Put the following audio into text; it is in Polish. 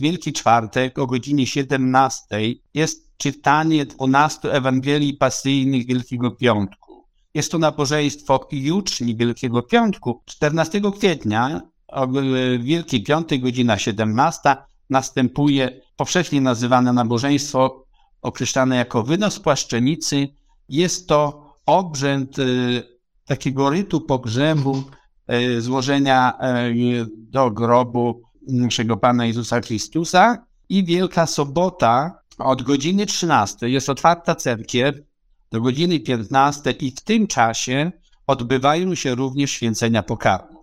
Wielki Czwartek o godzinie 17 jest czytanie 12 Ewangelii Pasyjnych Wielkiego Piątku. Jest to nabożeństwo juczni Wielkiego Piątku. 14 kwietnia o Wielki Piątek, godzina 17, następuje powszechnie nazywane nabożeństwo określane jako wynos płaszczenicy. Jest to obrzęd takiego rytu pogrzebu, złożenia do grobu naszego Pana Jezusa Chrystusa. I Wielka Sobota od godziny 13 jest otwarta cerkiew do godziny 15 i w tym czasie odbywają się również święcenia pokarmu.